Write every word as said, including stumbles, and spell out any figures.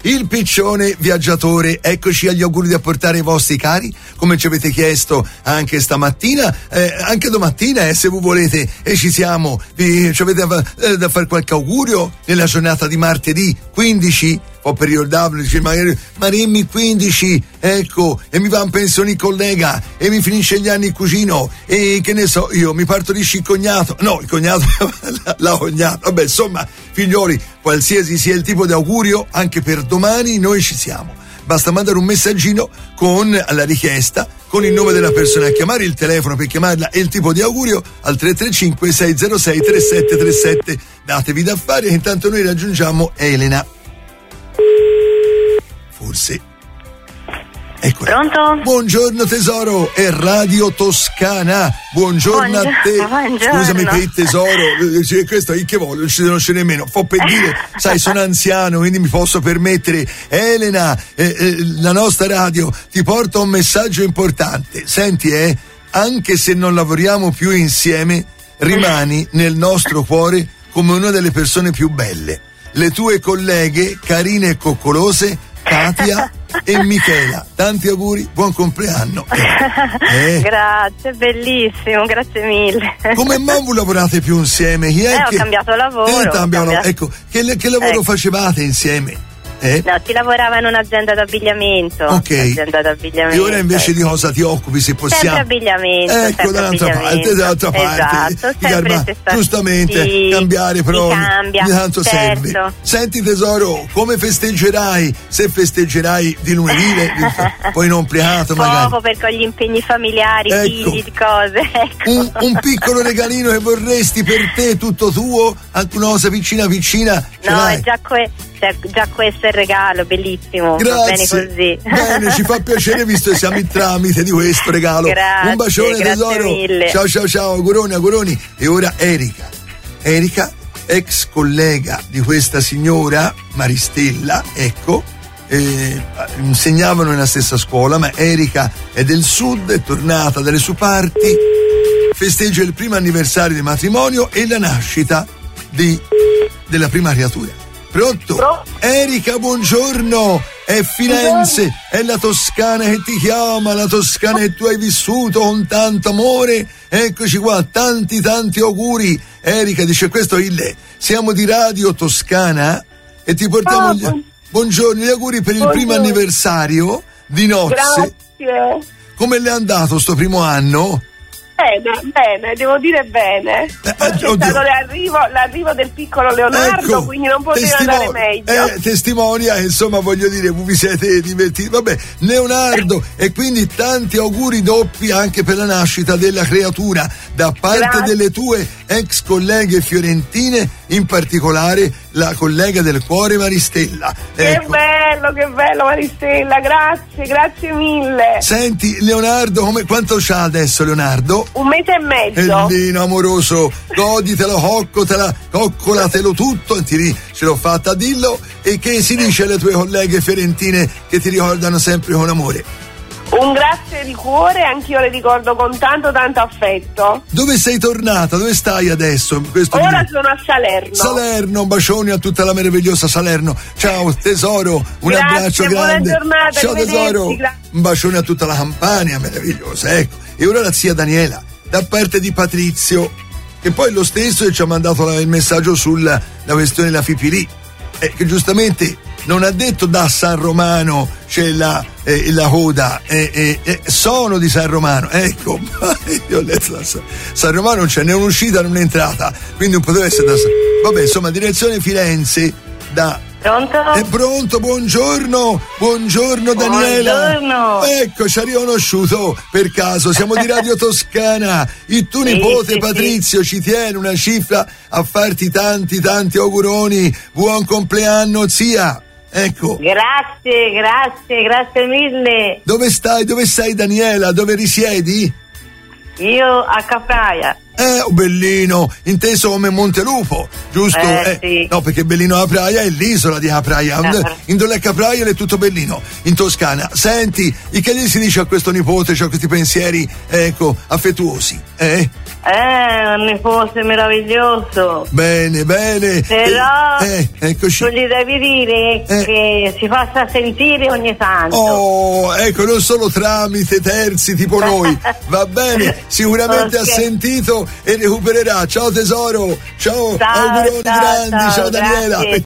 il piccione viaggiatore. Eccoci agli auguri da portare ai vostri cari, come ci avete chiesto anche stamattina, eh, anche domattina, eh, se voi volete, e ci siamo. Vi, ci avete da, eh, da fare qualche augurio nella giornata di martedì quindici? O per ricordarlo, dice magari Marimmi quindici, ecco, e mi va in pensione il collega, e mi finisce gli anni il cugino, e che ne so io, mi partorisce il cognato, no, il cognato, la, la cognata, vabbè, insomma, figlioli, qualsiasi sia il tipo di augurio, anche per domani noi ci siamo. Basta mandare un messaggino con la richiesta, con il nome della persona a chiamare, il telefono per chiamarla e il tipo di augurio al tre tre cinque sei zero sei tre sette tre sette. Datevi da fare, intanto noi raggiungiamo Elena. Forse. Eccola. Pronto? Buongiorno tesoro, è Radio Toscana. Buongiorno, Buongiorno a te. Buongiorno. Scusami per il tesoro, questo è che voglio, non ci conosce nemmeno. Fo per dire, sai, sono anziano, quindi mi posso permettere. Elena, eh, eh, la nostra radio ti porta un messaggio importante. Senti, eh, anche se non lavoriamo più insieme, rimani nel nostro cuore come una delle persone più belle. Le tue colleghe carine e coccolose, Katia e Michela, tanti auguri, buon compleanno. Eh. Grazie, bellissimo, grazie mille. Come mai non lavorate più insieme? Chi è eh, che... ho cambiato lavoro. Eh, ho cambiato... Ecco, che, che lavoro ecco. facevate insieme? Eh? No, si lavorava in un'azienda d'abbigliamento. Ok. Azienda d'abbigliamento. E ora invece ecco. di cosa ti occupi, se possiamo? Sempre abbigliamento. Ecco, dall'altra parte, dall'altra parte. Esatto, Garba, giustamente, sì, cambiare però cambia, tanto certo. serve. Senti tesoro, come festeggerai? Se festeggerai di lunedì, poi non pleato magari. Poco per con gli impegni familiari, ecco. figli, di cose. Ecco. Un, un piccolo regalino che vorresti per te, tutto tuo? Anche una cosa vicina vicina? No, è già, que- già questo è il regalo, bellissimo. Grazie. Va bene così. Bene, ci fa piacere visto che siamo il tramite di questo regalo. Grazie, un bacione tesoro. Mille. Ciao ciao ciao, auguroni, auguroni. E ora Erika. Erika, ex collega di questa signora Maristella, ecco, eh, insegnavano nella stessa scuola, ma Erika è del sud, è tornata dalle sue parti, festeggia il primo anniversario di matrimonio e la nascita di, della prima creatura. Pronto? Pronto? Erika, buongiorno! È Firenze, è la Toscana che ti chiama, la Toscana che tu hai vissuto con tanto amore. Eccoci qua, tanti tanti auguri. Erika dice questo il siamo di Radio Toscana e ti portiamo oh, gli, buon... buongiorno, gli auguri per il buongiorno. primo anniversario di nozze. Grazie. Come le è andato sto primo anno? Bene, bene, devo dire bene. Eh, Poi c'è oddio. stato l'arrivo, l'arrivo del piccolo Leonardo, ecco, quindi non poteva testimo- andare meglio. Eh, testimonia, insomma, voglio dire, vi siete divertiti. Vabbè, Leonardo, e quindi tanti auguri doppi anche per la nascita della creatura da parte Grazie. delle tue ex colleghe fiorentine, in particolare la collega del cuore Maristella. Che Ecco. bello, che bello Maristella, grazie, grazie mille. Senti, Leonardo, come, quanto c'ha adesso Leonardo? Un mese e mezzo. Bellino, amoroso, goditelo, coccotela, coccolatelo tutto, ti ri- ce l'ho fatta a dillo. E che si dice alle tue colleghe fiorentine che ti ricordano sempre con amore? Un grazie di cuore, anch'io le ricordo con tanto tanto affetto. Dove sei tornata? Dove stai adesso? Questo Ora minuto? sono a Salerno. Salerno, un bacione a tutta la meravigliosa Salerno. Ciao tesoro, un Grazie, abbraccio buona grande. giornata, Ciao arrivederci, tesoro, gra- un bacione a tutta la Campania meravigliosa, ecco. E ora la zia Daniela, da parte di Patrizio, che poi lo stesso ci ha mandato la- il messaggio sulla la questione della Fipili, eh, che giustamente non ha detto da San Romano c'è la, eh, la coda, eh, eh, eh, sono di San Romano, ecco. Io ho letto da San, San Romano non c'è né un'uscita né un'entrata, quindi non poteva essere da San. Vabbè, insomma, direzione Firenze da. Pronto? È pronto, buongiorno, buongiorno Daniela. Buongiorno. Ecco, ci ha riconosciuto per caso, siamo di Radio Toscana. Il tuo Sì, nipote sì, Patrizio sì. ci tiene una cifra a farti tanti tanti auguroni. Buon compleanno zia. Ecco. Grazie, grazie, grazie mille. Dove stai? Dove sei Daniela? Dove risiedi? Io a Capraia. Eh, oh, Bellino, inteso come Montelupo, giusto? Eh, sì. No, perché Bellino a Praia è l'isola di a Praia. Eh. In Dolecca Praia è tutto Bellino, in Toscana. Senti, e che gli si dice a questo nipote, cioè questi pensieri, ecco, affettuosi, eh? Eh, un nipote meraviglioso. Bene, bene. Però eh, eh, eccoci. tu gli devi dire Eh. che si faccia sentire ogni tanto. Oh, ecco, non solo tramite terzi tipo noi. Va bene, sicuramente Ok. ha sentito e recupererà. Ciao tesoro, ciao, Ciao, auguroni ciao, grandi, ciao, ciao, Daniela. grazie.